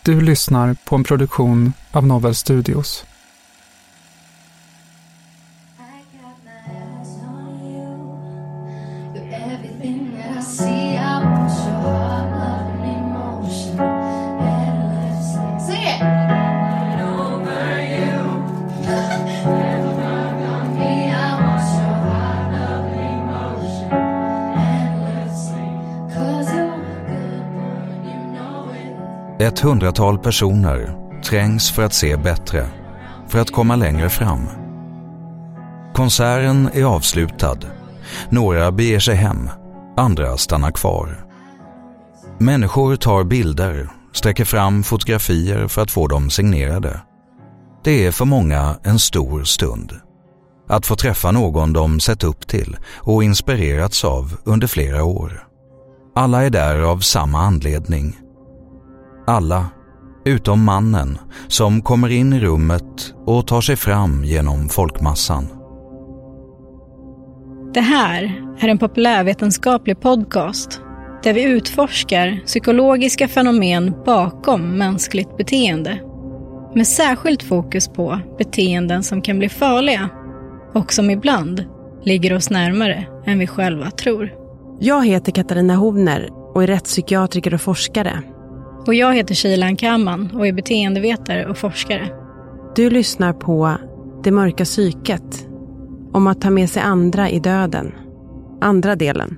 Du lyssnar på en produktion av Novel Studios. Ett 100-tal personer trängs för att se bättre, för att komma längre fram. Konserten är avslutad. Några beger sig hem, andra stannar kvar. Människor tar bilder, sträcker fram fotografier för att få dem signerade. Det är för många en stor stund. Att få träffa någon de sett upp till och inspirerats av under flera år. Alla är där av samma anledning. Alla, utom mannen, som kommer in i rummet och tar sig fram genom folkmassan. Det här är en populärvetenskaplig podcast där vi utforskar psykologiska fenomen bakom mänskligt beteende. Med särskilt fokus på beteenden som kan bli farliga och som ibland ligger oss närmare än vi själva tror. Jag heter Katarina Hovner och är rättspsykiatriker och forskare. Och jag heter Shilan Kamman och är beteendevetare och forskare. Du lyssnar på Det mörka psyket, om att ta med sig andra i döden. Andra delen.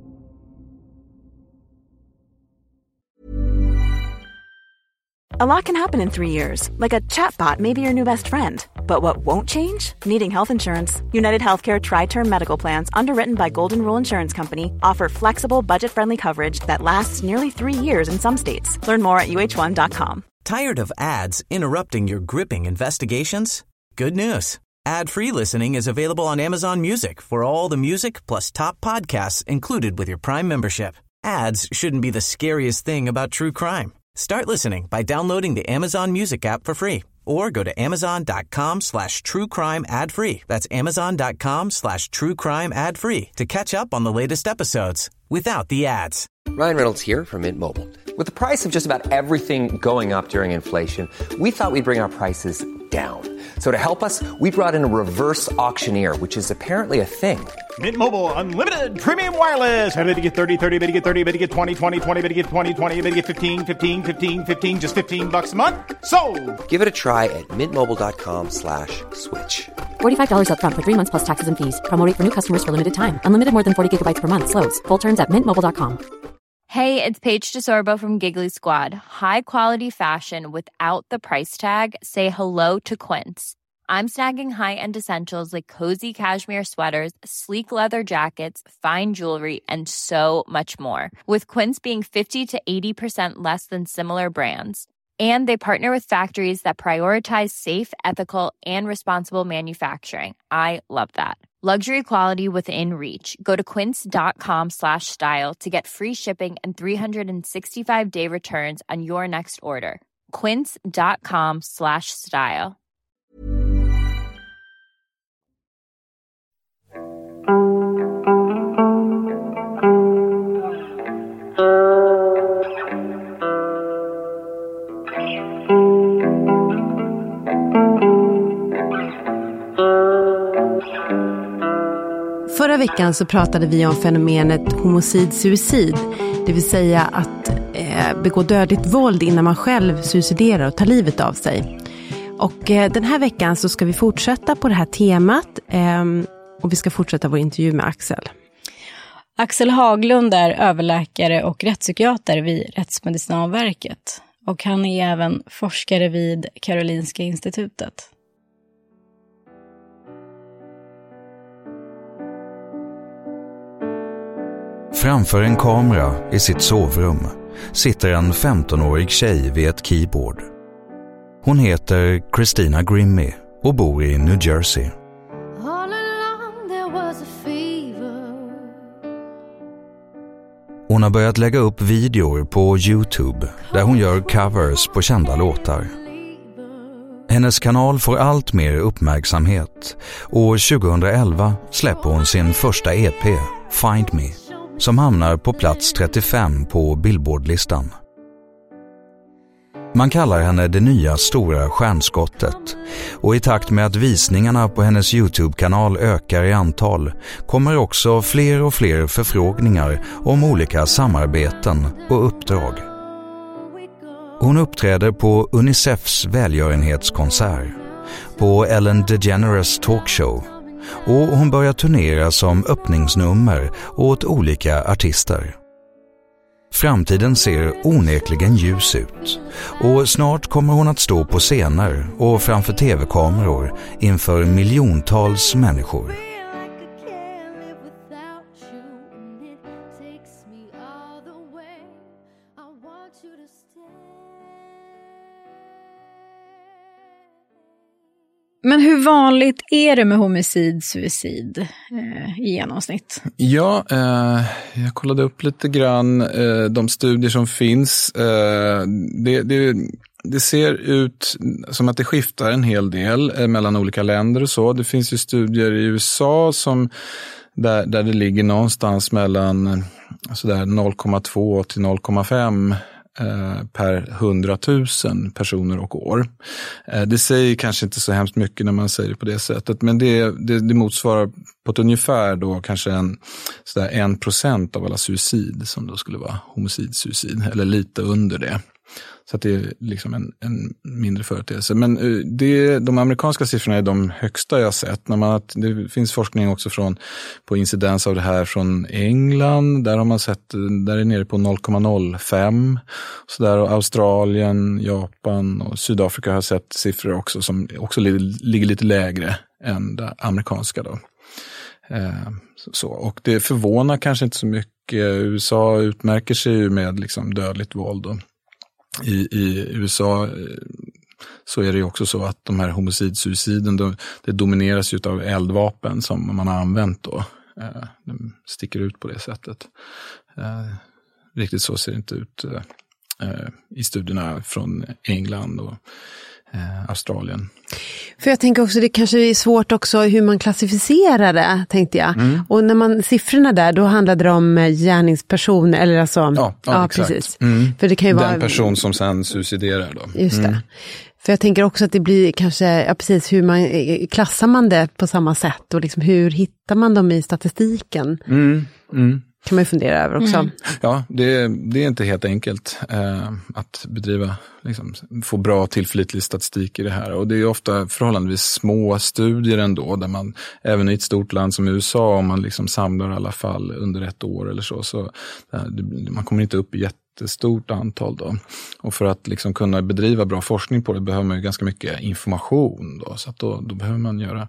A lot can happen in 3 years, like a chatbot may be your new best friend. But what won't change? Needing health insurance. United Healthcare Tri-Term Medical Plans, underwritten by Golden Rule Insurance Company, offer flexible, budget-friendly coverage that lasts nearly 3 years in some states. Learn more at uh1.com. Tired of ads interrupting your gripping investigations? Good news. Ad-free listening is available on Amazon Music for all the music plus top podcasts included with your Prime membership. Ads shouldn't be the scariest thing about true crime. Start listening by downloading the Amazon Music app for free or go to amazon.com/truecrime ad-free. That's amazon.com/truecrime ad-free to catch up on the latest episodes without the ads. Ryan Reynolds here from Mint Mobile. With the price of just about everything going up during inflation, we thought we'd bring our prices down. So to help us, we brought in a reverse auctioneer, which is apparently a thing. Mint Mobile Unlimited Premium Wireless. How to get 30, 30, bit to get 30, bit to get 20, 20, 20, bit to get 20, 20, bit to get 15, 15, 15, 15, just $15 a month? Sold! Give it a try at mintmobile.com/switch. $45 up front for 3 months plus taxes and fees. Promo rate for new customers for limited time. Unlimited more than 40 gigabytes per month. Slows full terms at mintmobile.com. Hey, it's Paige DeSorbo from Giggly Squad. High quality fashion without the price tag. Say hello to Quince. I'm snagging high-end essentials like cozy cashmere sweaters, sleek leather jackets, fine jewelry, and so much more. With Quince being 50 to 80% less than similar brands. And they partner with factories that prioritize safe, ethical, and responsible manufacturing. I love that. Luxury quality within reach. Go to quince.com/style to get free shipping and 365-day returns on your next order. Quince.com/style. Förra veckan så pratade vi om fenomenet homicid-suicid, det vill säga att begå dödligt våld innan man själv suiciderar och tar livet av sig. Och den här veckan så ska vi fortsätta på det här temat och vi ska fortsätta vår intervju med Axel. Axel Haglund är överläkare och rättspsykiater vid Rättsmedicinalverket. Och han är även forskare vid Karolinska institutet. Framför en kamera i sitt sovrum sitter en 15-årig tjej vid ett keyboard. Hon heter Christina Grimmie och bor i New Jersey. Hon har börjat lägga upp videor på YouTube där hon gör covers på kända låtar. Hennes kanal får allt mer uppmärksamhet och 2011 släpper hon sin första EP, Find Me, som hamnar på plats 35 på Billboard-listan. Man kallar henne det nya stora stjärnskottet, och i takt med att visningarna på hennes YouTube-kanal ökar i antal kommer också fler och fler förfrågningar om olika samarbeten och uppdrag. Hon uppträder på UNICEFs välgörenhetskonsert, på Ellen DeGeneres talkshow, och hon börjar turnera som öppningsnummer åt olika artister. Framtiden ser onekligen ljus ut, och snart kommer hon att stå på scener och framför tv-kameror inför miljontals människor. Men hur vanligt är det med homicid-suicid i genomsnitt? Ja, jag kollade upp lite grann de studier som finns. Det ser ut som att det skiftar en hel del mellan olika länder och så. Det finns ju studier i USA som där det ligger någonstans mellan sådär 0,2 till 0,5 per 100 000 personer och år. Det säger kanske inte så hemskt mycket när man säger det på det sättet, men det motsvarar på ett ungefär då kanske 1% av alla suicid som då skulle vara homicid-suicid, eller lite under det. Så att det är liksom en mindre företeelse. Men de amerikanska siffrorna är de högsta jag sett. Det finns forskning också på incidens av det här från England. Där har man sett, där är det nere på 0,05. Så där, och Australien, Japan och Sydafrika har sett siffror också som också ligger lite lägre än det amerikanska då. Så, och det förvånar kanske inte så mycket. USA utmärker sig ju med liksom dödligt våld då. I USA så är det ju också så att de här homicid-suiciden, det domineras ju av eldvapen som man har använt då. De sticker ut på det sättet. Riktigt så ser det inte ut i studierna från England och Australien. För jag tänker också, det kanske är svårt också hur man klassificerar det, tänkte jag. Och när siffrorna där, då handlade det om gärningsperson, eller alltså... Ja precis. För det kan ju den person som sen suiciderar då. Just det. För jag tänker också att det blir kanske, precis, hur man klassar man det på samma sätt, och liksom hur hittar man dem i statistiken? Kan man ju fundera över också. Ja, det är inte helt enkelt att bedriva, liksom, få bra tillförlitlig statistik i det här. Och det är ofta förhållandevis små studier ändå, där man, även i ett stort land som USA, om man liksom samlar i alla fall under ett år eller så man kommer inte upp i jättestort antal då. Och för att liksom kunna bedriva bra forskning på det behöver man ju ganska mycket information då. Så att då behöver man göra...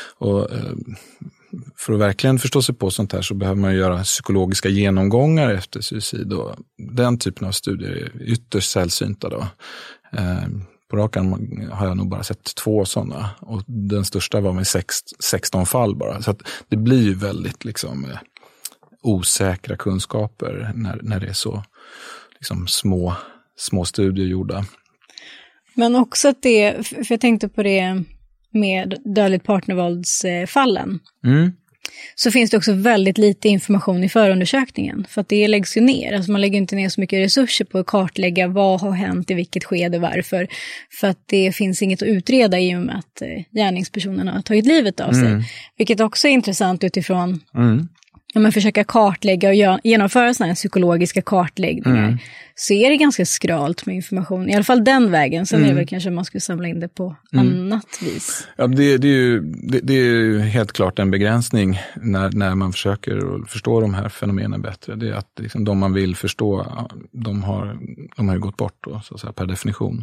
För att verkligen förstå sig på sånt här så behöver man göra psykologiska genomgångar efter suicid, och den typen av studier är ytterst sällsynta då. På rakan har jag nog bara sett 2 sådana, och den största var med 16 fall bara. Så att det blir ju väldigt liksom osäkra kunskaper när det är så liksom små studier gjorda. Men också att för jag tänkte på det med dödligt partnervåldsfallen. Så finns det också väldigt lite information i förundersökningen. För att det läggs ju ner. Alltså man lägger inte ner så mycket resurser på att kartlägga vad har hänt, i vilket skede, varför. För att det finns inget att utreda i och med att gärningspersonerna har tagit livet av sig. Vilket också är intressant utifrån om man försöker kartlägga och genomföra sådana här psykologiska kartläggningar, så är det ganska skralt med information. I alla fall den vägen. Sen är det väl kanske man skulle samla in det på annat vis. Ja, det är ju helt klart en begränsning när man försöker förstå de här fenomenen bättre. Det är att liksom, de man vill förstå, de har ju gått bort då, så att säga, per definition.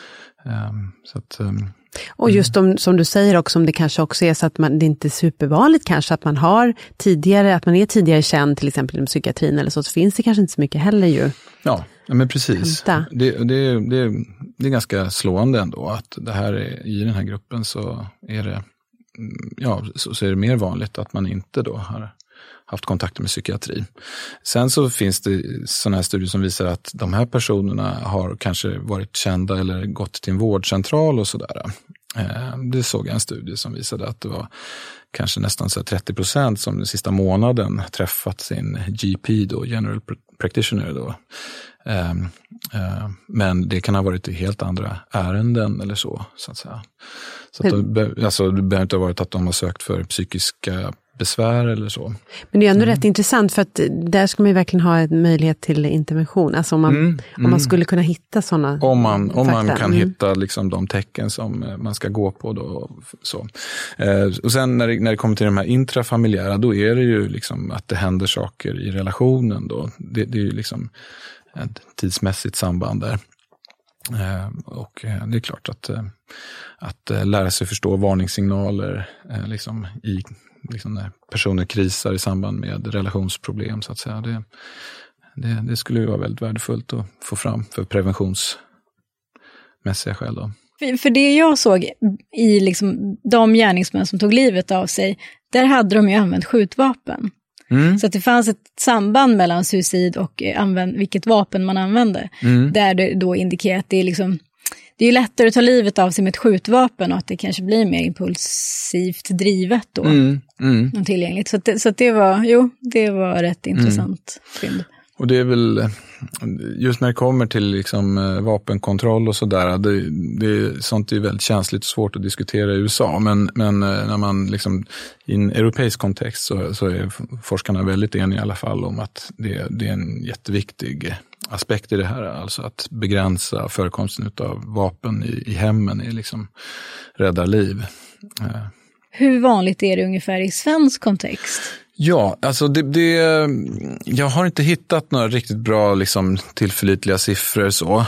Och just som du säger också, om det kanske också är så att det inte är supervanligt kanske att man är tidigare känd, till exempel inom psykiatrin eller så finns det kanske inte så mycket heller ju. Ja, men precis. Det är ganska slående ändå att det här i den här gruppen så är det så är det mer vanligt att man inte då har haft kontakter med psykiatri. Sen så finns det sådana här studier som visar att de här personerna har kanske varit kända eller gått till en vårdcentral och sådär. Det såg jag en studie som visade att det var kanske nästan så 30% som den sista månaden träffat sin GP då, general practitioner då. Men det kan ha varit i helt andra ärenden eller så att säga. Så att det behöver inte ha varit att de har sökt för psykiska besvär eller så. Men det är ändå rätt intressant, för att där ska man ju verkligen ha en möjlighet till intervention. Alltså om man skulle kunna hitta sådana om man kan hitta liksom de tecken som man ska gå på då, så. Och sen när det kommer till de här intrafamiljära, då är det ju liksom att det händer saker i relationen då. Det är ju liksom ett tidsmässigt samband där. Och det är klart att lära sig förstå varningssignaler liksom när personer krisar i samband med relationsproblem så att säga. Det skulle ju vara väldigt värdefullt att få fram för preventionsmässiga skäl då. För det jag såg i liksom de gärningsmän som tog livet av sig, där hade de ju använt skjutvapen. Så att det fanns ett samband mellan suicid och vilket vapen man använde. Där det då indikerar att det är liksom, det är lättare att ta livet av sig med ett skjutvapen och att det kanske blir mer impulsivt drivet då. Tillgängligt. Så att det var rätt intressant fynd. Och det är väl, just när det kommer till liksom vapenkontroll och sådär, sånt är väldigt känsligt och svårt att diskutera i USA. Men när man liksom i en europeisk kontext så är forskarna väldigt eniga i alla fall om att det är en jätteviktig aspekt i det här. Alltså att begränsa förekomsten av vapen i hemmen är liksom räddar liv. Hur vanligt är det ungefär i svensk kontext? Ja, alltså jag har inte hittat några riktigt bra liksom tillförlitliga siffror så.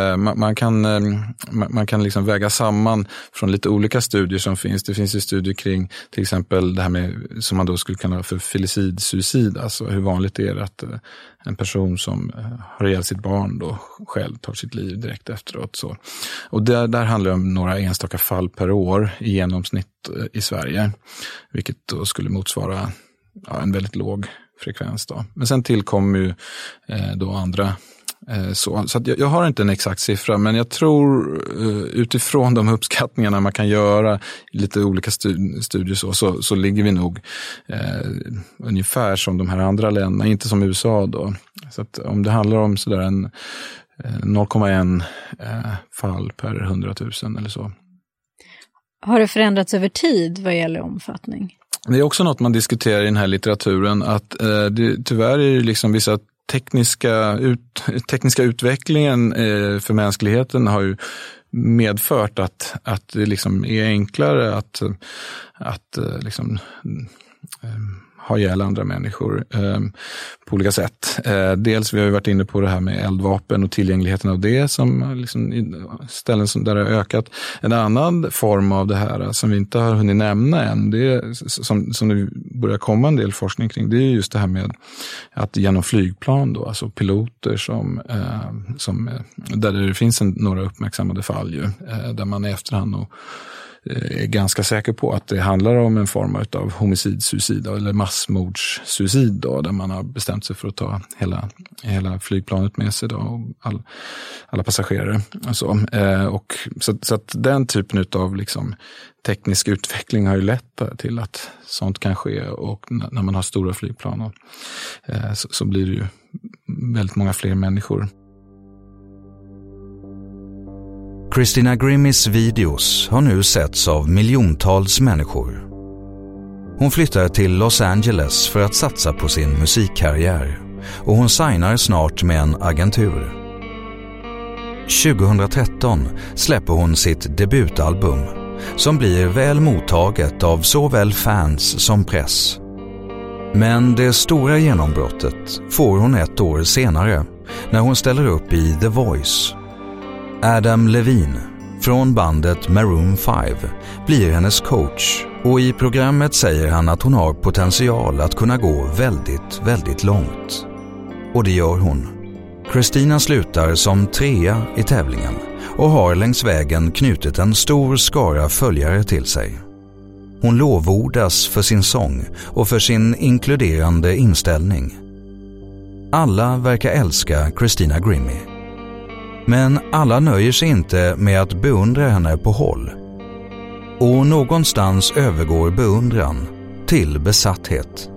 Man kan liksom väga samman från lite olika studier som finns. Det finns ju studier kring till exempel det här med, som man då skulle kalla för filicid-suicid. Alltså hur vanligt är det att en person som har ihjäl sitt barn då själv tar sitt liv direkt efteråt. Så. Och där handlar det om några enstaka fall per år i genomsnitt i Sverige. Vilket då skulle motsvara en väldigt låg frekvens då. Men sen tillkommer ju då andra så att jag har inte en exakt siffra, men jag tror utifrån de uppskattningarna man kan göra i lite olika studier så ligger vi nog ungefär som de här andra länderna, inte som USA då. Så att om det handlar om sådär en 0,1 fall per 100 000 eller så. Har det förändrats över tid vad gäller omfattning? Det är också något man diskuterar i den här litteraturen, att tyvärr är det liksom vissa tekniska utvecklingen för mänskligheten har ju medfört att det liksom är enklare att liksom ha ihjäl andra människor på olika sätt. Dels vi har ju varit inne på det här med eldvapen och tillgängligheten av det som liksom ställen som där har ökat. En annan form av det här som vi inte har hunnit nämna än, det är, som det börjar komma en del forskning kring, det är just det här med att genom flygplan då, alltså piloter som där det finns några uppmärksammade fall ju, där man i efterhand är ganska säker på att det handlar om en form av homicid-suicid eller massmordssuicid då, där man har bestämt sig för att ta hela flygplanet med sig då, och alla passagerare och så att den typen av liksom teknisk utveckling har ju lett till att sånt kan ske, och när man har stora flygplan så blir det ju väldigt många fler människor. Christina Grimmis videos har nu setts av miljontals människor. Hon flyttar till Los Angeles för att satsa på sin musikkarriär, och hon signar snart med en agentur. 2013 släpper hon sitt debutalbum som blir väl mottaget av såväl fans som press. Men det stora genombrottet får hon ett år senare när hon ställer upp i The Voice. Adam Levine från bandet Maroon 5 blir hennes coach, och i programmet säger han att hon har potential att kunna gå väldigt, väldigt långt. Och det gör hon. Christina slutar som 3:a i tävlingen och har längs vägen knutit en stor skara följare till sig. Hon lovordas för sin sång och för sin inkluderande inställning. Alla verkar älska Christina Grimmie. Men alla nöjer sig inte med att beundra henne på håll. Och någonstans övergår beundran till besatthet.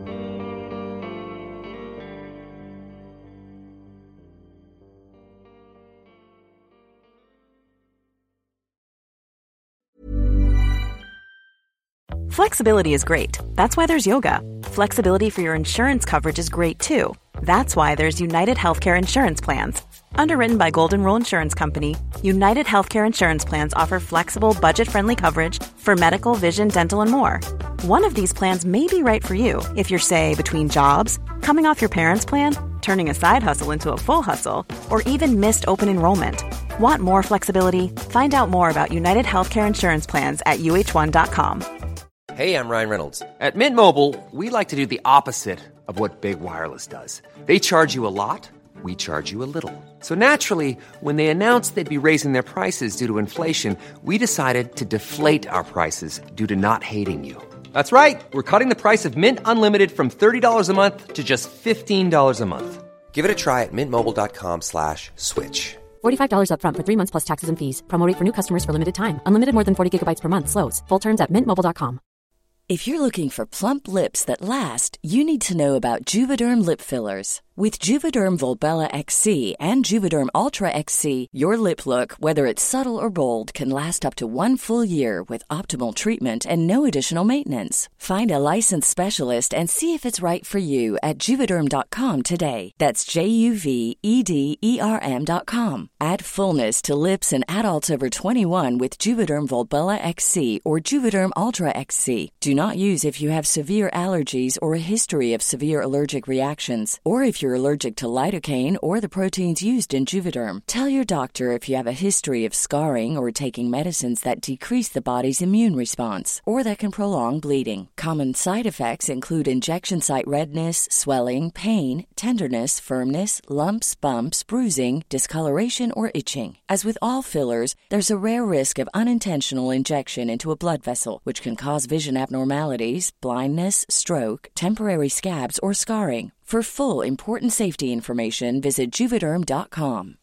Flexibility is great. That's why there's yoga. Flexibility for your insurance coverage is great too. That's why there's United Healthcare Insurance Plans. Underwritten by Golden Rule Insurance Company, United Healthcare Insurance Plans offer flexible, budget-friendly coverage for medical, vision, dental, and more. One of these plans may be right for you if you're, say, between jobs, coming off your parents' plan, turning a side hustle into a full hustle, or even missed open enrollment. Want more flexibility? Find out more about United Healthcare Insurance Plans at uh1.com. Hey, I'm Ryan Reynolds. At Mint Mobile, we like to do the opposite of what Big Wireless does. They charge you a lot, we charge you a little. So naturally, when they announced they'd be raising their prices due to inflation, we decided to deflate our prices due to not hating you. That's right. We're cutting the price of Mint Unlimited from $30 a month to just $15 a month. Give it a try at mintmobile.com/switch. $45 up front for 3 months plus taxes and fees. Promo rate for new customers for limited time. Unlimited more than 40 gigabytes per month. Slows full terms at mintmobile.com. If you're looking for plump lips that last, you need to know about Juvederm lip fillers. With Juvederm Volbella XC and Juvederm Ultra XC, your lip look, whether it's subtle or bold, can last up to 1 full year with optimal treatment and no additional maintenance. Find a licensed specialist and see if it's right for you at Juvederm.com today. That's JUVEDERM.com. Add fullness to lips in adults over 21 with Juvederm Volbella XC or Juvederm Ultra XC. Do not use if you have severe allergies or a history of severe allergic reactions, or if you're allergic to lidocaine or the proteins used in Juvederm. Tell your doctor if you have a history of scarring or taking medicines that decrease the body's immune response or that can prolong bleeding. Common side effects include injection site redness, swelling, pain, tenderness, firmness, lumps, bumps, bruising, discoloration, or itching. As with all fillers, there's a rare risk of unintentional injection into a blood vessel, which can cause vision abnormalities, blindness, stroke, temporary scabs, or scarring. For full, important safety information, visit Juvederm.com.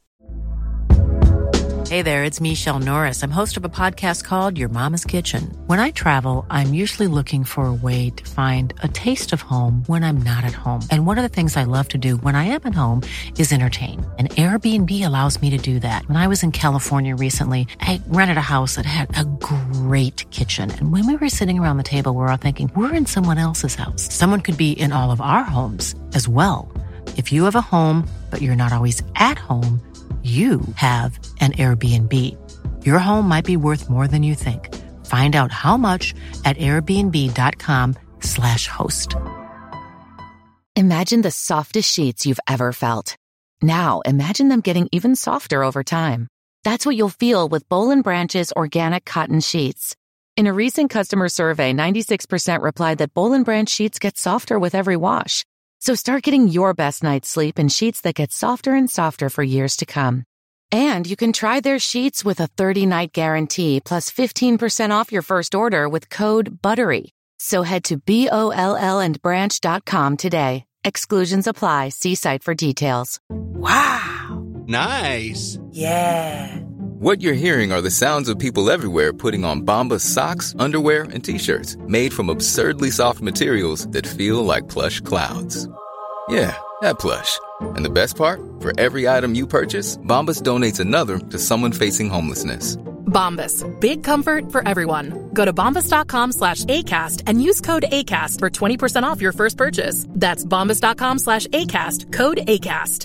Hey there, it's Michelle Norris. I'm host of a podcast called Your Mama's Kitchen. When I travel, I'm usually looking for a way to find a taste of home when I'm not at home. And one of the things I love to do when I am at home is entertain. And Airbnb allows me to do that. When I was in California recently, I rented a house that had a great kitchen. And when we were sitting around the table, we're all thinking, we're in someone else's house. Someone could be in all of our homes as well. If you have a home, but you're not always at home, you have an Airbnb. Your home might be worth more than you think. Find out how much at airbnb.com/host. Imagine the softest sheets you've ever felt. Now imagine them getting even softer over time. That's what you'll feel with Boll & Branch's organic cotton sheets. In a recent customer survey, 96% replied that Boll & Branch sheets get softer with every wash. So start getting your best night's sleep in sheets that get softer and softer for years to come. And you can try their sheets with a 30-night guarantee plus 15% off your first order with code BUTTERY. So head to BOLLandbranch.com today. Exclusions apply. See site for details. Wow. Nice. Yeah. What you're hearing are the sounds of people everywhere putting on Bombas socks, underwear, and T-shirts made from absurdly soft materials that feel like plush clouds. Yeah, that plush. And the best part? For every item you purchase, Bombas donates another to someone facing homelessness. Bombas. Big comfort for everyone. Go to bombas.com/ACAST and use code ACAST for 20% off your first purchase. That's bombas.com/ACAST. Code ACAST.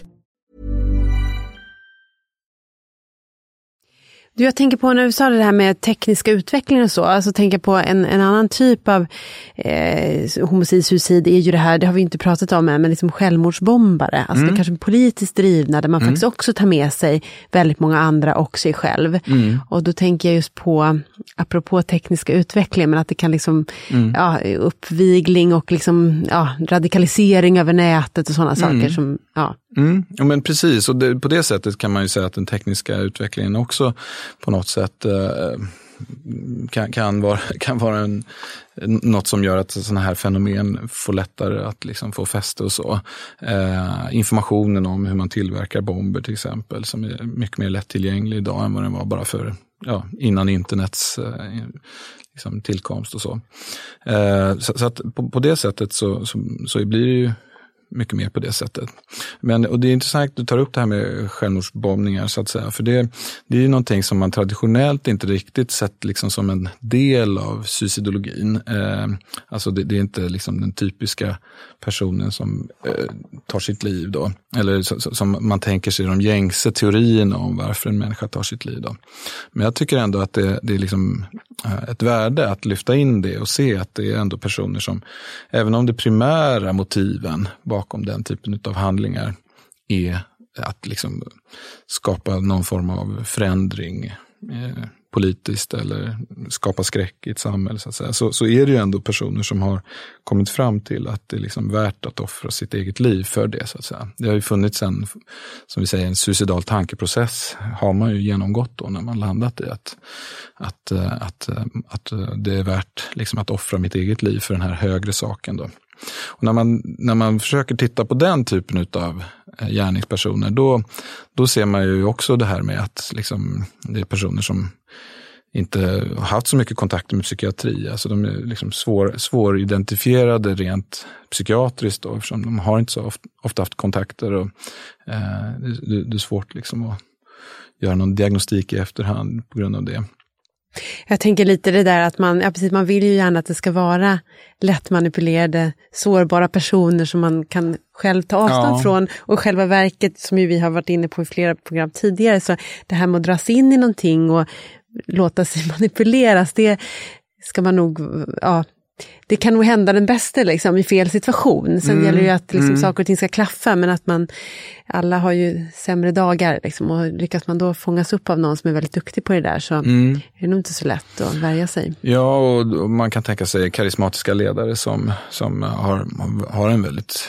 Du, jag tänker på när du sa det här med tekniska utveckling och så, alltså tänker på en annan typ av homicid, suicid är ju det här, det har vi inte pratat om än, men liksom självmordsbombare, alltså det kanske politiskt drivna där man faktiskt också tar med sig väldigt många andra och sig själv. Och då tänker jag just på, apropå tekniska utveckling, men att det kan liksom uppvigling och liksom radikalisering över nätet och sådana saker som Ja, men precis, och på det sättet kan man ju säga att den tekniska utvecklingen också på något sätt kan vara något som gör att sådana här fenomen får lättare att liksom få fäste och så. Informationen om hur man tillverkar bomber till exempel, som är mycket mer lättillgänglig idag än vad den var bara för innan internets liksom tillkomst och så. Så att på det sättet så blir det ju mycket mer på det sättet. Och det är intressant att du tar upp det här med självmordsbombningar så att säga, för det är ju någonting som man traditionellt inte riktigt sett liksom som en del av suicidologin. Alltså det är inte liksom den typiska personen som tar sitt liv då, eller som man tänker sig de gängse teorierna om varför en människa tar sitt liv då. Men jag tycker ändå att det är liksom ett värde att lyfta in det och se att det är ändå personer som, även om det primära motiven bakom den typen av handlingar är att liksom skapa någon form av förändring politiskt eller skapa skräck i ett samhälle så att säga, så är det ju ändå personer som har kommit fram till att det är liksom värt att offra sitt eget liv för det så att säga. Det har ju funnits en, som vi säger, en suicidal tankeprocess har man ju genomgått då när man landat i att det är värt liksom att offra mitt eget liv för den här högre saken då. Och när man försöker titta på den typen av gärningspersoner då ser man ju också det här med att liksom, det är personer som inte har haft så mycket kontakter med psykiatri. Alltså de är liksom svåridentifierade rent psykiatriskt då, eftersom de har inte så ofta haft kontakter och det är svårt liksom att göra någon diagnostik i efterhand på grund av det. Jag tänker lite det där att man vill ju gärna att det ska vara lättmanipulerade, sårbara personer som man kan själv ta avstånd från. Och själva verket, som ju vi har varit inne på i flera program tidigare, så det här med att dras in i någonting och låta sig manipuleras, det ska man nog, det kan nog hända den bästa liksom, i fel situation. Sen gäller det ju att liksom, saker och ting ska klaffa, men att alla har ju sämre dagar liksom, och lyckas man då fångas upp av någon som är väldigt duktig på det där, så är det nog inte så lätt att värja sig. Ja, och man kan tänka sig karismatiska ledare som har en väldigt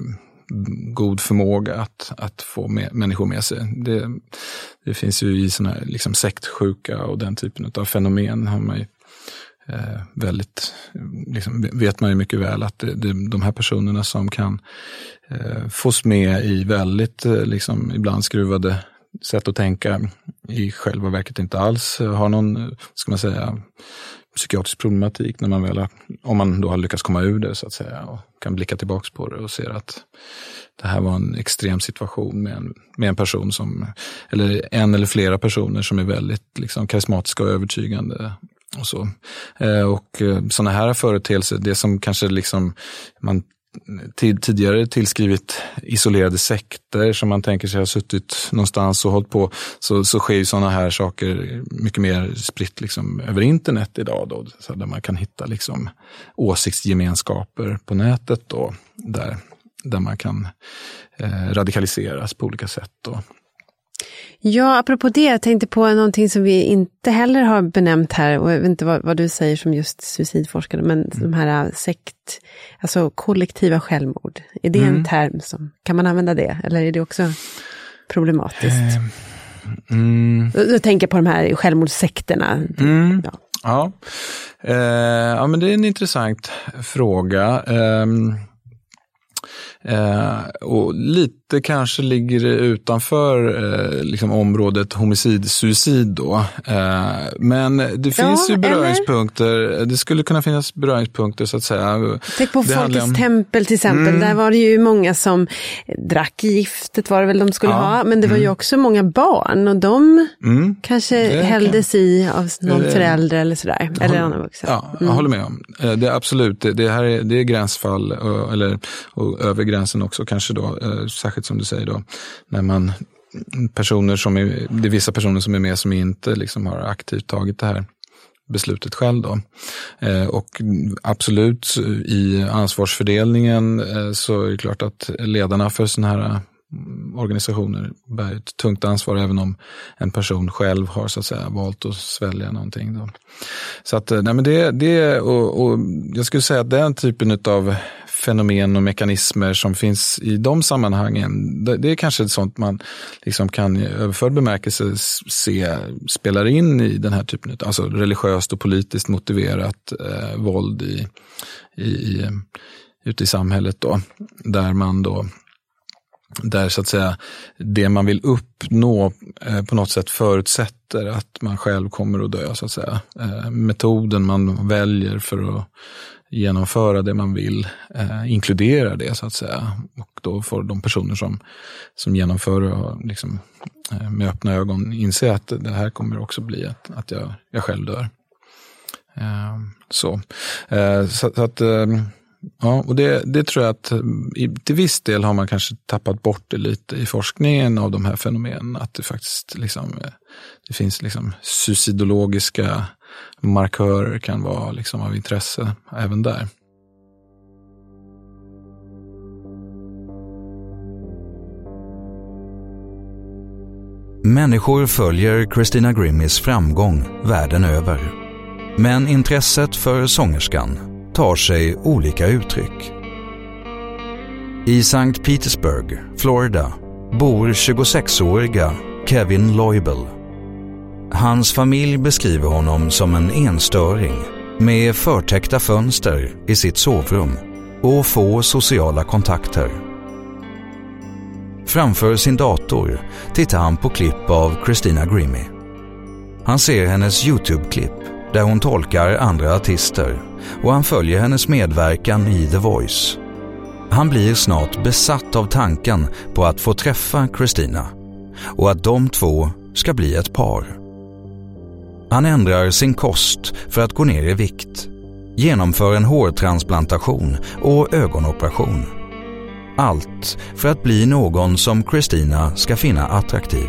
god förmåga att få människor med sig. Det finns ju i såna liksom sektsjuka och den typen av fenomen har man ju väldigt, liksom, vet man ju mycket väl att det är de här personerna som kan fås med i väldigt liksom, ibland skruvade sätt att tänka, i själva verket inte alls har någon, ska man säga, psykiatrisk problematik när man väl om man då har lyckats komma ur det så att säga och kan blicka tillbaks på det och se att det här var en extrem situation med en person som, eller en eller flera personer som är väldigt liksom karismatiska och övertygande och så. Och sådana här företeelser, det som kanske liksom man tidigare tillskrivit isolerade sekter som man tänker sig har suttit någonstans och hållit på, så sker ju sådana här saker mycket mer spritt liksom över internet idag då, så där man kan hitta liksom åsiktsgemenskaper på nätet då, där man kan radikaliseras på olika sätt då. Ja, apropå det, jag tänkte på någonting som vi inte heller har benämnt här, och jag vet inte vad du säger som just suicidforskare, men de här alltså kollektiva självmord, är det en term som, kan man använda det, eller är det också problematiskt? Jag tänker på de här självmordssekterna. Ja, men det är en intressant fråga. Och lite kanske ligger det utanför liksom området homicid-suicid då. Men det finns ju beröringspunkter. Det skulle kunna finnas beröringspunkter så att säga. Tänk på Folkets tempel till exempel. Där var det ju många som drack giftet, var det väl de skulle ha. Men det var ju också många barn, och de kanske hälldes i av någon förälder eller sådär. Eller annan vuxen. Ja, jag håller med om. Det är absolut. Det här är gränsfall och över gränsen också kanske då, särskilt som du säger då, när man det är vissa personer som är med som inte liksom har aktivt tagit det här beslutet själv då. Och absolut i ansvarsfördelningen så är det klart att ledarna för sådana här organisationer bär ett tungt ansvar, även om en person själv har så att säga valt att svälja någonting då. Så att nej, men det och jag skulle säga att den typen av fenomen och mekanismer som finns i de sammanhangen, det är kanske ett sånt man liksom kan i överförd bemärkelse se spelar in i den här typen av, alltså religiöst och politiskt motiverat våld ute i samhället då, där man då där så att säga det man vill uppnå på något sätt förutsätter att man själv kommer att dö så att säga. Metoden man väljer för att genomföra det man vill inkluderar det så att säga. Och då får de personer som genomför och liksom, med öppna ögon inse att det här kommer också bli att jag själv dör. Så att ja, och det tror jag att till viss del har man kanske tappat bort det lite i forskningen av de här fenomenen, att det faktiskt liksom, det finns liksom suicidologiska markörer kan vara liksom av intresse även där. Människor följer Christina Grimmis framgång världen över. Men intresset för sångerskan tar sig olika uttryck. I St. Petersburg, Florida, bor 26-åriga Kevin Loibel. Hans familj beskriver honom som en enstöring med förtäckta fönster i sitt sovrum och få sociala kontakter. Framför sin dator tittar han på klipp av Christina Grimmie. Han ser hennes YouTube-klipp där hon tolkar andra artister och han följer hennes medverkan i The Voice. Han blir snart besatt av tanken på att få träffa Christina och att de två ska bli ett par. Han ändrar sin kost för att gå ner i vikt, genomför en hårtransplantation och ögonoperation. Allt för att bli någon som Christina ska finna attraktiv.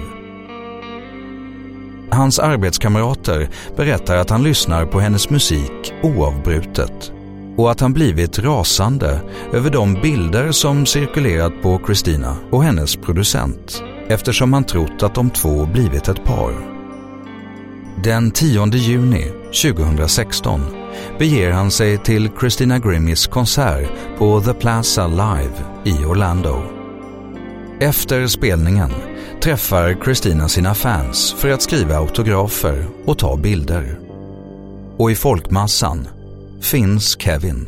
Hans arbetskamrater berättar att han lyssnar på hennes musik oavbrutet och att han blivit rasande över de bilder som cirkulerat på Christina och hennes producent eftersom han trott att de två blivit ett par. Den 10 juni 2016 beger han sig till Christina Grimmies konsert på The Plaza Live i Orlando. Efter spelningen träffar Christina sina fans för att skriva autografer och ta bilder. Och i folkmassan finns Kevin.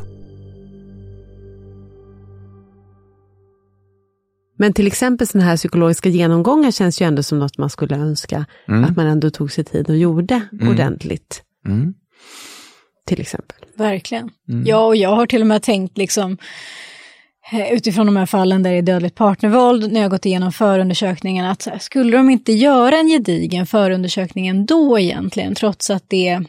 Men till exempel sådana här psykologiska genomgångar känns ju ändå som något man skulle önska att man ändå tog sig tid och gjorde ordentligt. Till exempel. Verkligen. Ja, och jag har till och med tänkt liksom utifrån de här fallen där det är dödligt partnervåld, när jag gått igenom förundersökningen, att så här, skulle de inte göra en gedigen förundersökning ändå egentligen, trots att det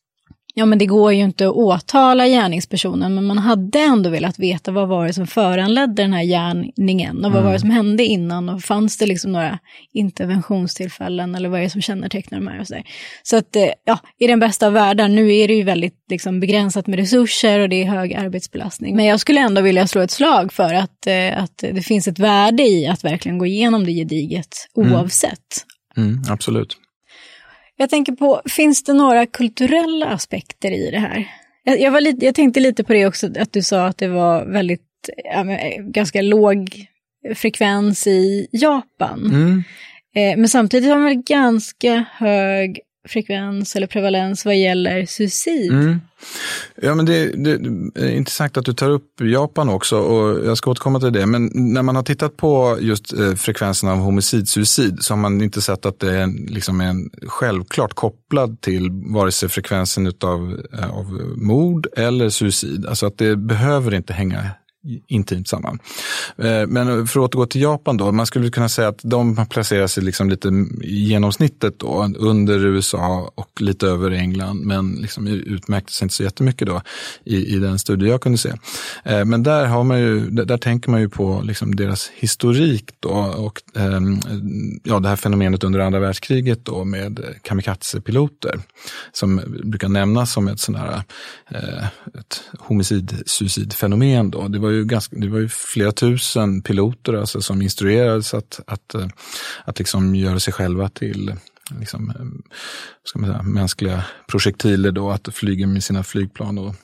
går ju inte att åtala gärningspersonen, men man hade ändå velat veta vad var det som föranledde den här gärningen och vad var det som hände innan, och fanns det liksom några interventionstillfällen eller vad är det som kännetecknar de här och så där. Så att i den bästa av världar, nu är det ju väldigt liksom begränsat med resurser och det är hög arbetsbelastning, men jag skulle ändå vilja slå ett slag för att det finns ett värde i att verkligen gå igenom det gediget oavsett. Absolut. Jag tänker på, finns det några kulturella aspekter i det här? Jag tänkte lite på det också, att du sa att det var väldigt ganska låg frekvens i Japan. Men samtidigt har man väl ganska hög frekvens eller prevalens vad gäller suicid. Ja, men det är intressant att du tar upp Japan också, och jag ska återkomma till det. Men när man har tittat på just frekvensen av homicid-suicid så har man inte sett att det är liksom en självklart kopplad till vare sig frekvensen av mord eller suicid. Alltså att det behöver inte hänga intimt samman. Men för att återgå till Japan då, man skulle kunna säga att de placerar sig liksom lite i genomsnittet då, under USA och lite över England, men liksom utmärkte sig inte så jättemycket då i den studie jag kunde se. Men där tänker man ju på liksom deras historik då, och det här fenomenet under andra världskriget då med kamikaze-piloter som brukar nämnas som ett sån här ett homicid-suicid-fenomen då. Det var ju flera tusen piloter alltså, som instruerades att liksom göra sig själva till liksom, ska man säga, mänskliga projektiler då, att flyga med sina flygplan och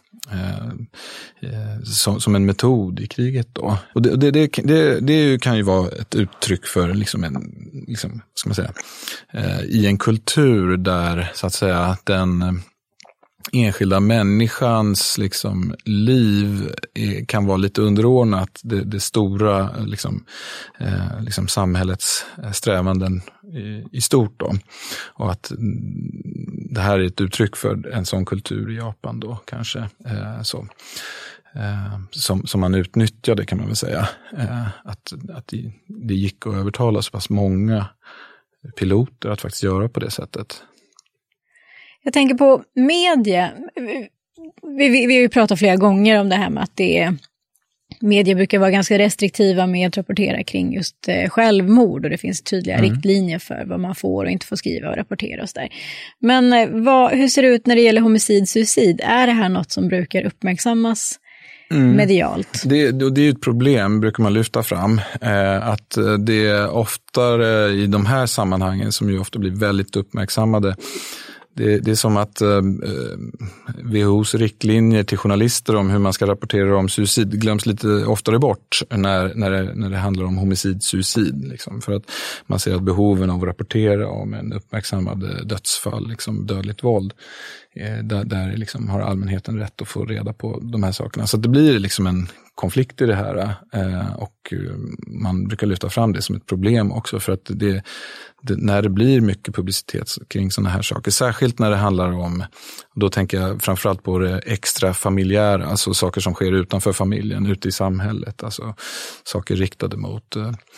som en metod i kriget då. Och det kan ju vara ett uttryck för liksom ska man säga, i en kultur där så att säga enskilda människans liksom liv kan vara lite underordnat det stora liksom samhällets strävanden i stort då. Och att det här är ett uttryck för en sån kultur i Japan då kanske som man utnyttjade, kan man väl säga. Att det gick att övertala så pass många piloter att faktiskt göra på det sättet. Jag tänker på media. Vi har ju pratat flera gånger om det här med att media brukar vara ganska restriktiva med att rapportera kring just självmord, och det finns tydliga riktlinjer för vad man får och inte får skriva och rapportera och så där. Men hur ser det ut när det gäller homicid-suicid? Är det här något som brukar uppmärksammas medialt? Det är ju ett problem, brukar man lyfta fram, att det är oftare i de här sammanhangen som ju ofta blir väldigt uppmärksammade. Det är som att WHO:s riktlinjer till journalister om hur man ska rapportera om suicid glöms lite oftare bort när det handlar om homicid-suicid. Liksom. För att man ser att behoven av att rapportera om en uppmärksammad dödsfall, liksom dödligt våld, där liksom har allmänheten rätt att få reda på de här sakerna. Så det blir liksom en konflikt i det här, och man brukar lyfta fram det som ett problem också, för att när det blir mycket publicitet kring sådana här saker, särskilt när det handlar om, då tänker jag framförallt på det extra familjära, alltså saker som sker utanför familjen, ute i samhället, alltså saker riktade mot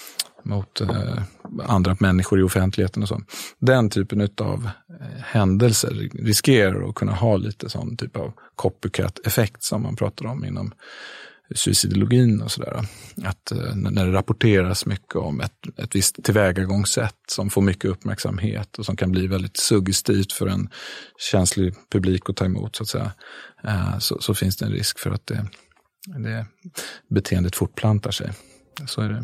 andra människor i offentligheten och så. Den typen av händelser riskerar att kunna ha lite sån typ av copycat-effekt som man pratar om inom suicidologin och sådär. Att när det rapporteras mycket om ett visst tillvägagångssätt som får mycket uppmärksamhet och som kan bli väldigt suggestivt för en känslig publik att ta emot, så att säga, så finns det en risk för att det beteendet fortplantar sig. Så är det.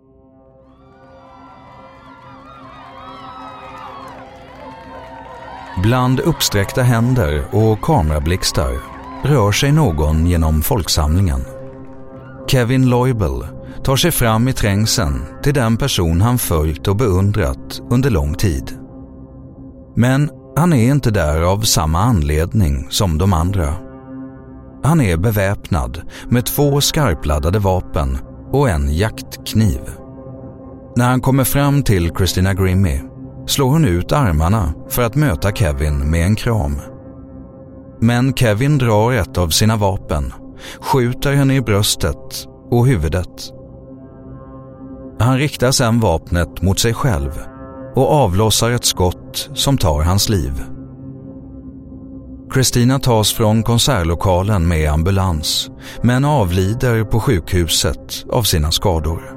Bland uppsträckta händer och kamerablixtar rör sig någon genom folksamlingen. Kevin Loibl tar sig fram i trängseln till den person han följt och beundrat under lång tid. Men han är inte där av samma anledning som de andra. Han är beväpnad med 2 skarpladdade vapen och en jaktkniv. När han kommer fram till Christina Grimmie slår hon ut armarna för att möta Kevin med en kram. Men Kevin drar ett av sina vapen, skjuter henne i bröstet och huvudet. Han riktar sedan vapnet mot sig själv och avlossar ett skott som tar hans liv. Christina tas från konsertlokalen med ambulans, men avlider på sjukhuset av sina skador.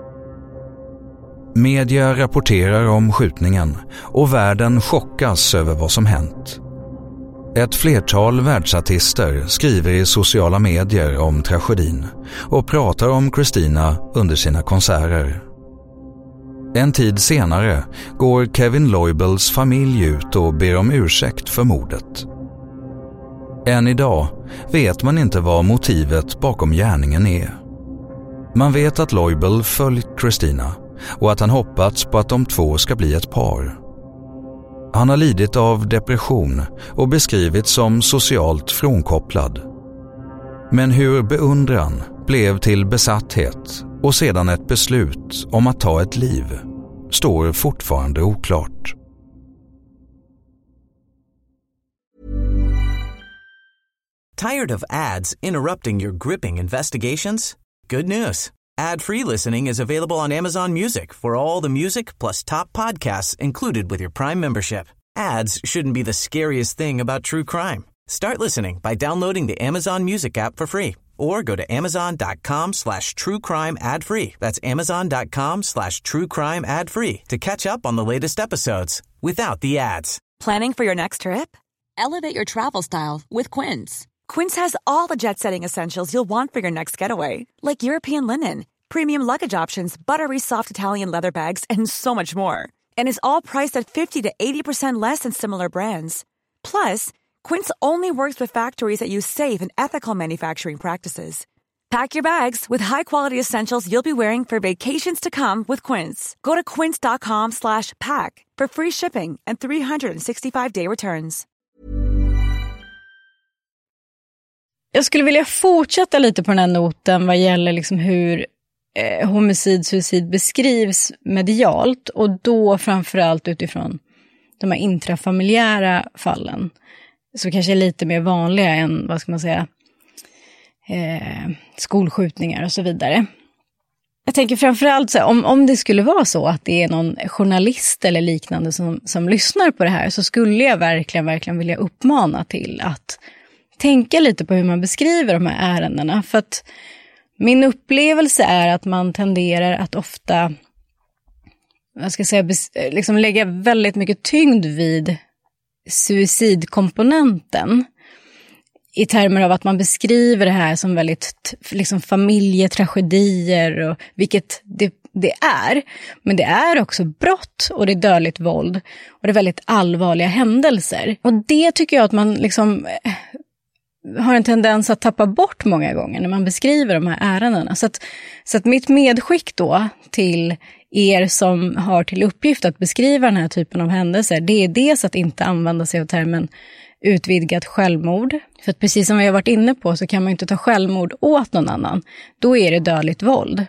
Media rapporterar om skjutningen och världen chockas över vad som hänt. Ett flertal världsartister skriver i sociala medier om tragedin och pratar om Christina under sina konserter. En tid senare går Kevin Loibls familj ut och ber om ursäkt för mordet. Än idag vet man inte vad motivet bakom gärningen är. Man vet att Loibl följt Christina och att han hoppats på att de 2 ska bli ett par. Han har lidit av depression och beskrivits som socialt frånkopplad. Men hur beundran blev till besatthet och sedan ett beslut om att ta ett liv står fortfarande oklart. Tired of ads interrupting your gripping investigations? Good news. Ad-free listening is available on Amazon Music for all the music plus top podcasts included with your Prime membership. Ads shouldn't be the scariest thing about true crime. Start listening by downloading the Amazon Music app for free or go to amazon.com/truecrime ad-free. That's amazon.com/truecrime ad-free to catch up on the latest episodes without the ads. Planning for your next trip? Elevate your travel style with Quince. Quince has all the jet-setting essentials you'll want for your next getaway, like European linen, premium luggage options, buttery soft Italian leather bags, and so much more. And is all priced at 50 to 80% less than similar brands. Plus, Quince only works with factories that use safe and ethical manufacturing practices. Pack your bags with high-quality essentials you'll be wearing for vacations to come with Quince. Go to quince.com/pack for free shipping and 365-day returns. Jag skulle vilja fortsätta lite på den här noten vad gäller liksom hur homicid-suicid beskrivs medialt, och då framförallt utifrån de här intrafamiljära fallen, så kanske är lite mer vanliga än, vad ska man säga, skolskjutningar och så vidare. Jag tänker framförallt så här, om det skulle vara så att det är någon journalist eller liknande som lyssnar på det här, så skulle jag verkligen vilja uppmana till att tänka lite på hur man beskriver de här ärendena. För att min upplevelse är att man tenderar att ofta, jag ska säga, liksom lägga väldigt mycket tyngd vid suicidkomponenten. I termer av att man beskriver det här som väldigt liksom familjetragedier, och vilket det är. Men det är också brott, och det är dödligt våld, och det är väldigt allvarliga händelser. Och det tycker jag att man liksom har en tendens att tappa bort många gånger när man beskriver de här ärendena. Så att mitt medskick då till er som har till uppgift att beskriva den här typen av händelser, det är dels att inte använda sig av termen utvidgat självmord. För att precis som vi har varit inne på så kan man inte ta självmord åt någon annan. Då är det dödligt våld.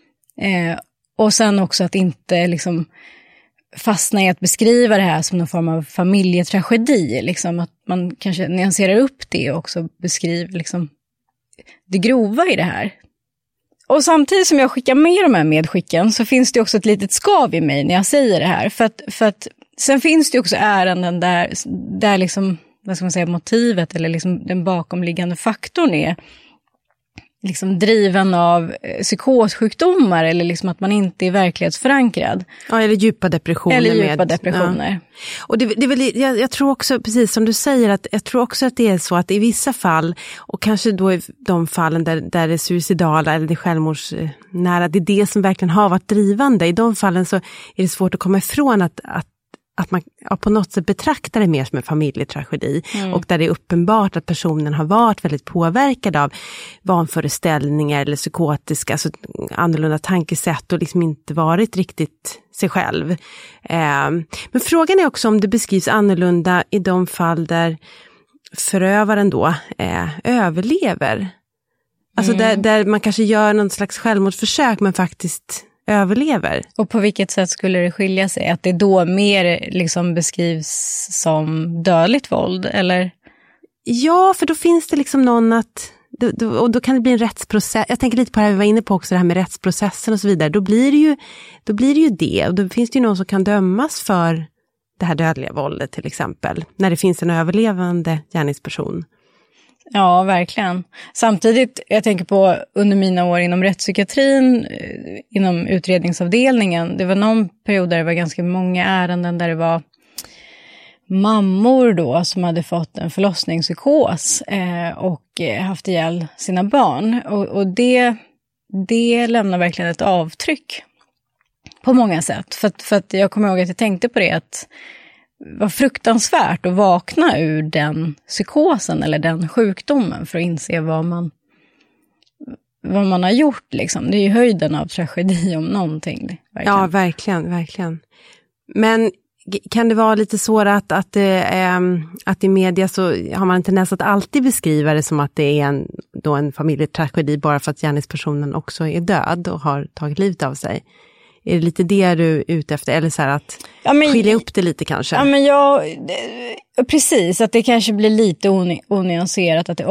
Och sen också att inte liksom fastna i att beskriva det här som någon form av familjetragedi. Liksom att man kanske nyanserar upp det och också beskriver liksom det grova i det här. Och samtidigt som jag skickar med de här medskicken så finns det också ett litet skav i mig när jag säger det här. För att sen finns det också ärenden där liksom, vad ska man säga, motivet eller liksom den bakomliggande faktorn är liksom driven av psykossjukdomar, eller liksom att man inte är verklighetsförankrad. Ja, eller djupa depressioner. Ja. Och det är väl, jag tror också, precis som du säger, att jag tror också att det är så att i vissa fall, och kanske då i de fallen där det är suicidala eller det självmordsnära, det är det som verkligen har varit drivande. I de fallen så är det svårt att komma ifrån att man på något sätt betraktar det mer som en familjetragedi. Och där det är uppenbart att personen har varit väldigt påverkad av vanföreställningar eller psykotiska, alltså annorlunda tankesätt, och liksom inte varit riktigt sig själv. Men frågan är också om det beskrivs annorlunda i de fall där förövaren då överlever. Alltså där man kanske gör någon slags självmordsförsök men faktiskt överlever. Och på vilket sätt skulle det skilja sig? Att det då mer liksom beskrivs som dödligt våld, eller? Ja, för då finns det liksom någon och då kan det bli en rättsprocess. Jag tänker lite på det här vi var inne på också, det här med rättsprocessen och så vidare. Då blir det ju det. Och då finns det ju någon som kan dömas för det här dödliga våldet till exempel. När det finns en överlevande gärningsperson. Ja, verkligen. Samtidigt, jag tänker på under mina år inom rättspsykiatrin, inom utredningsavdelningen, det var någon period där det var ganska många ärenden där det var mammor då som hade fått en förlossningspsykos och haft ihjäl sina barn. Och det lämnar verkligen ett avtryck på många sätt. För att jag kommer ihåg att jag tänkte på det, att var fruktansvärt att vakna ur den psykosen eller den sjukdomen för att inse vad man har gjort. Liksom. Det är ju höjden av tragedi om någonting. Verkligen. Ja, verkligen. Men kan det vara lite svårt att i media så har man en tendens att alltid beskriva det som att det är en familjetragedi bara för att gärningspersonen också är död och har tagit livet av sig? Är det lite det du är ute efter? Eller så här att skilja upp det lite kanske? Ja, men precis. Att det kanske blir lite onyanserat. Att det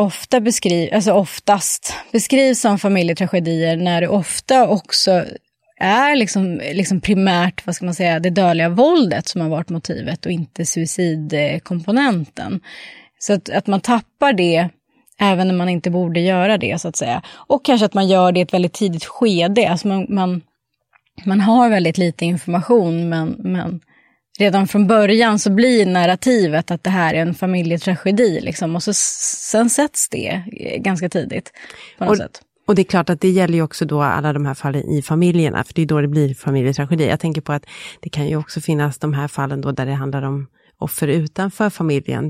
oftast beskrivs som familjetragedier, när det ofta också är liksom primärt, vad ska man säga, det dödliga våldet som har varit motivet och inte suicidkomponenten. Så att man tappar det även när man inte borde göra det, så att säga. Och kanske att man gör det i ett väldigt tidigt skede. Alltså man har väldigt lite information, men redan från början så blir narrativet att det här är en familjetragedi. Liksom, och så sen sätts det ganska tidigt på något sätt. Och det är klart att det gäller ju också då alla de här fallen i familjerna, för det är då det blir familjetragedi. Jag tänker på att det kan ju också finnas de här fallen då där det handlar om offer utanför familjen.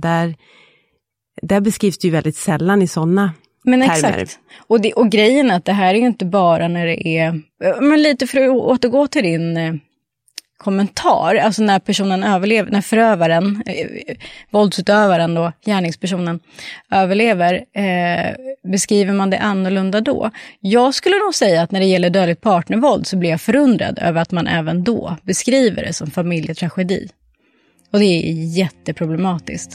Där beskrivs det ju väldigt sällan i sådana termer. Exakt. Och grejen är att det här är ju inte bara när det är, men lite för att återgå till din kommentar, alltså när personen överlever, när förövaren, våldsutövaren då, gärningspersonen överlever, beskriver man det annorlunda då? Jag skulle nog säga att när det gäller dödligt partnervåld så blir jag förundrad över att man även då beskriver det som familjetragedi. Och det är jätteproblematiskt.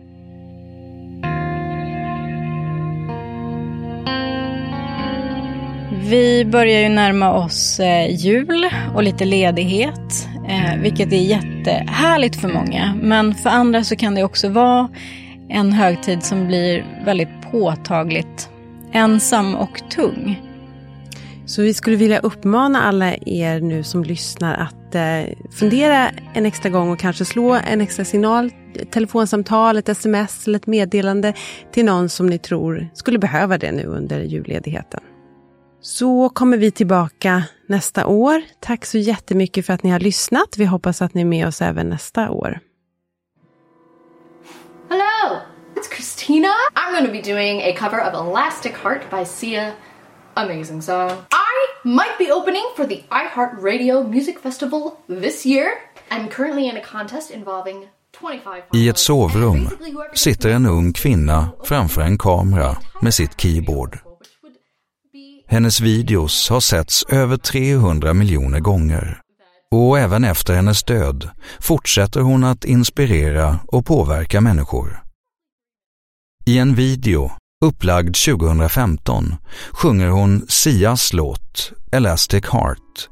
Vi börjar ju närma oss jul och lite ledighet, vilket är jättehärligt för många. Men för andra så kan det också vara en högtid som blir väldigt påtagligt ensam och tung. Så vi skulle vilja uppmana alla er nu som lyssnar att fundera en extra gång och kanske slå en extra signal, ett telefonsamtal, ett sms eller ett meddelande till någon som ni tror skulle behöva det nu under julledigheten. Så kommer vi tillbaka nästa år. Tack så jättemycket för att ni har lyssnat. Vi hoppas att ni är med oss även nästa år. Hello, it's Christina. I'm going to be doing a cover of Elastic Heart by Sia. Amazing song. I might be opening for the iHeartRadio Music Festival this year. I'm currently in a contest involving 25... I ett sovrum sitter en ung kvinna framför en kamera med sitt keyboard. Hennes videos har setts över 300 miljoner gånger. Och även efter hennes död fortsätter hon att inspirera och påverka människor. I en video, upplagd 2015, sjunger hon Sias låt Elastic Heart.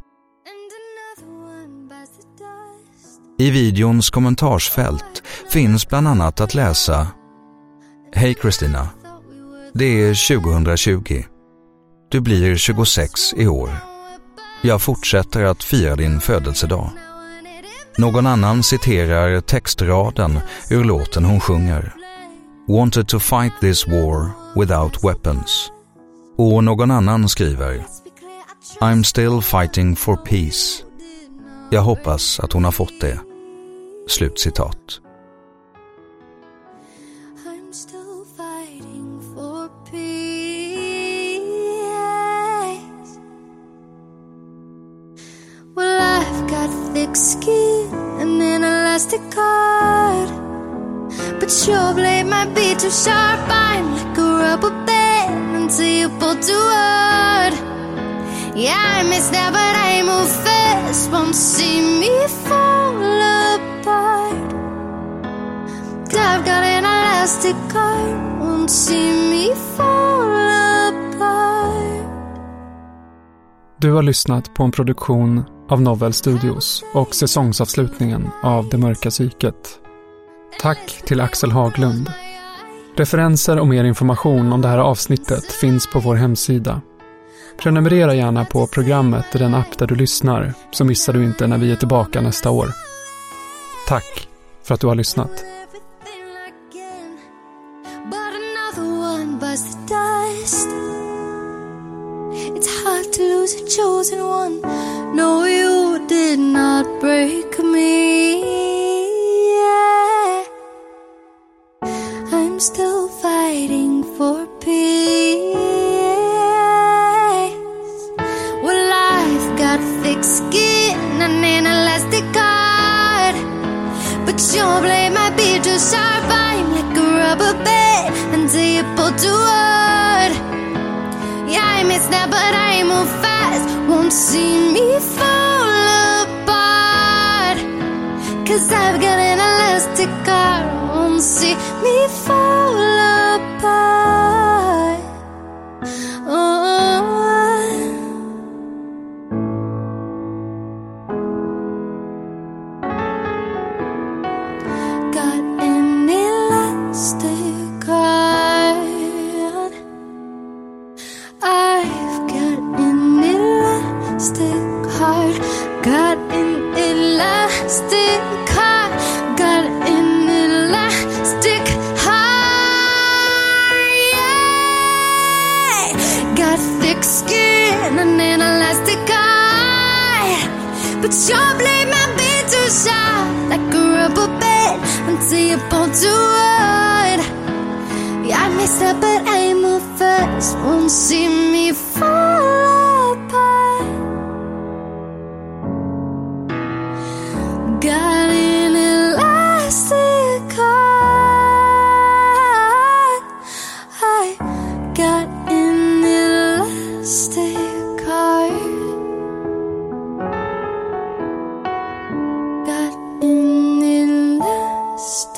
I videons kommentarsfält finns bland annat att läsa: Hej Christina, det är 2020. Du blir 26 i år. Jag fortsätter att fira din födelsedag. Någon annan citerar textraden ur låten hon sjunger. Wanted to fight this war without weapons. Och någon annan skriver: I'm still fighting for peace. Jag hoppas att hon har fått det. Slutcitat. Thick skin and an elastic heart, but your blade might be too sharp. I'm like a rubber band until you pull toward. Yeah, I miss that, but I move fast. Won't see me fall apart. 'Cause I've got an elastic heart. Won't see me fall apart. Du har lyssnat på en produktion av Novel Studios och säsongsavslutningen av Det mörka psyket. Tack till Axel Haglund. Referenser och mer information om det här avsnittet finns på vår hemsida. Prenumerera gärna på programmet i den app där du lyssnar, så missar du inte när vi är tillbaka nästa år. Tack för att du har lyssnat. It's hard to lose a chosen one. No, you did not break me. Yeah. I'm still fighting for peace. Well, I've got thick skin and an elastic heart, but your blade might be too sharp. I'm like a rubber band until you pull toward. Yeah, I miss that, but I move fast. Won't see me fall apart. 'Cause I've got an elastic heart. Won't see me fall apart. Oh. Got an elastic heart. I've got an elastic heart. Got an elastic heart. Got an elastic heart. Yeah. Got thick skin and an elastic heart, but your blade might be too sharp, like a rubber band until you pull toward. Yeah, I miss that, but I move fast. Won't see me fall apart. Got an elastic heart. I got Stay